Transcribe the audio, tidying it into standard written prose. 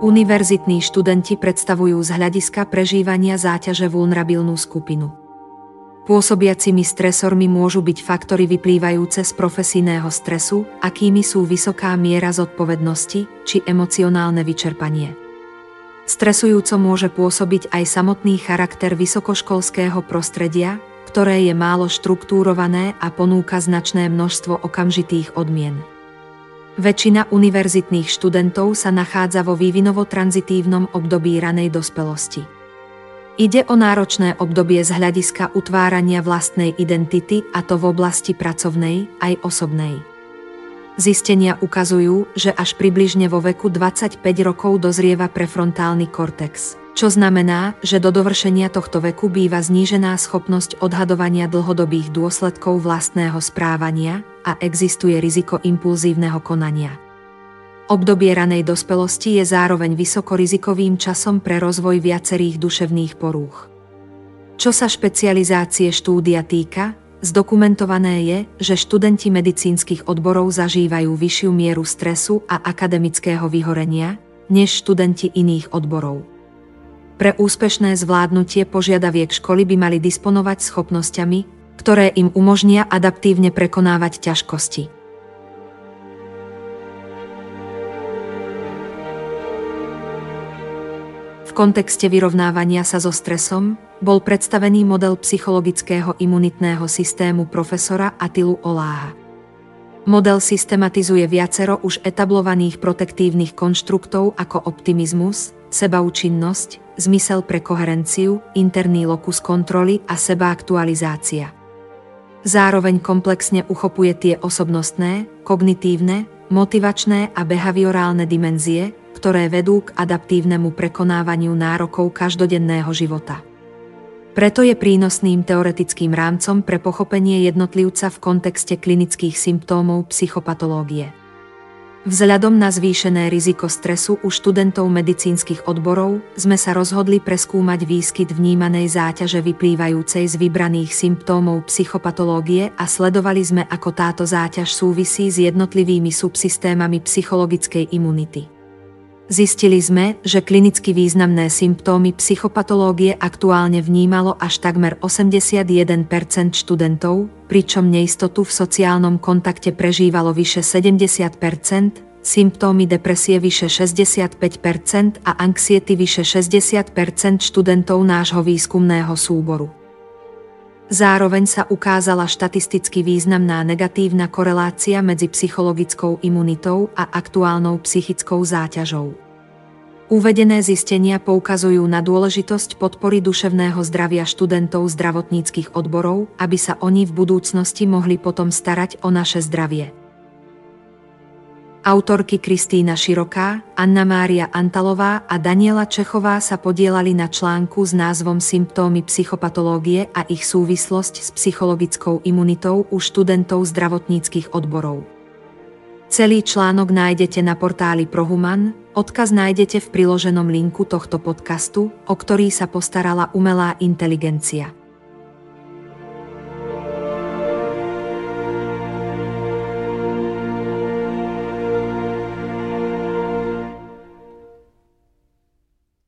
Univerzitní študenti predstavujú z hľadiska prežívania záťaže vulnerabilnú skupinu. Pôsobiacimi stresormi môžu byť faktory vyplývajúce z profesijného stresu, akými sú vysoká miera zodpovednosti či emocionálne vyčerpanie. Stresujúco môže pôsobiť aj samotný charakter vysokoškolského prostredia, ktoré je málo štruktúrované a ponúka značné množstvo okamžitých odmien. Väčšina univerzitných študentov sa nachádza vo vývinovo-tranzitívnom období ranej dospelosti. Ide o náročné obdobie z hľadiska utvárania vlastnej identity, a to v oblasti pracovnej aj osobnej. Zistenia ukazujú, že až približne vo veku 25 rokov dozrieva prefrontálny kortex, čo znamená, že do dovršenia tohto veku býva znížená schopnosť odhadovania dlhodobých dôsledkov vlastného správania a existuje riziko impulzívneho konania. Obdobie ranej dospelosti je zároveň vysokorizikovým časom pre rozvoj viacerých duševných porúch. Čo sa špecializácie štúdia týka, zdokumentované je, že študenti medicínskych odborov zažívajú vyššiu mieru stresu a akademického vyhorenia, než študenti iných odborov. Pre úspešné zvládnutie požiadaviek školy by mali disponovať schopnosťami, ktoré im umožnia adaptívne prekonávať ťažkosti. V kontexte vyrovnávania sa so stresom bol predstavený model psychologického imunitného systému profesora Attilu Oláha. Model systematizuje viacero už etablovaných protektívnych konštruktov ako optimizmus, sebaúčinnosť, zmysel pre koherenciu, interný lokus kontroly a sebaaktualizácia. Zároveň komplexne uchopuje tie osobnostné, kognitívne, motivačné a behaviorálne dimenzie, ktoré vedú k adaptívnemu prekonávaniu nárokov každodenného života. Preto je prínosným teoretickým rámcom pre pochopenie jednotlivca v kontexte klinických symptómov psychopatológie. Vzhľadom na zvýšené riziko stresu u študentov medicínskych odborov sme sa rozhodli preskúmať výskyt vnímanej záťaže vyplývajúcej z vybraných symptómov psychopatológie a sledovali sme, ako táto záťaž súvisí s jednotlivými subsystémami psychologickej imunity. Zistili sme, že klinicky významné symptómy psychopatológie aktuálne vnímalo až takmer 81% študentov, pričom neistotu v sociálnom kontakte prežívalo vyše 70%, symptómy depresie vyše 65% a anxiety vyše 60% študentov nášho výskumného súboru. Zároveň sa ukázala štatisticky významná negatívna korelácia medzi psychologickou imunitou a aktuálnou psychickou záťažou. Uvedené zistenia poukazujú na dôležitosť podpory duševného zdravia študentov zdravotníckych odborov, aby sa oni v budúcnosti mohli potom starať o naše zdravie. Autorky Kristína Široká, Anna Mária Antalová a Daniela Čechová sa podieľali na článku s názvom Symptómy psychopatológie a ich súvislosť s psychologickou imunitou u študentov zdravotníckych odborov. Celý článok nájdete na portáli Prohuman, odkaz nájdete v priloženom linku tohto podcastu, o ktorý sa postarala umelá inteligencia.